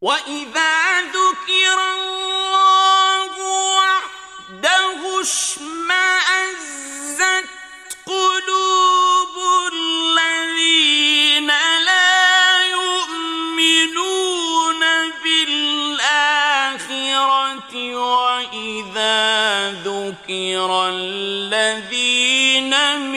وَإِذَا ذُكِرَ اللَّهُ وَحْدَهُ اشْمَأَزَّتْ قُلُوبُ الَّذِينَ لَا يُؤْمِنُونَ بِالْآخِرَةِ وَإِذَا ذُكِرَ الَّذِينَ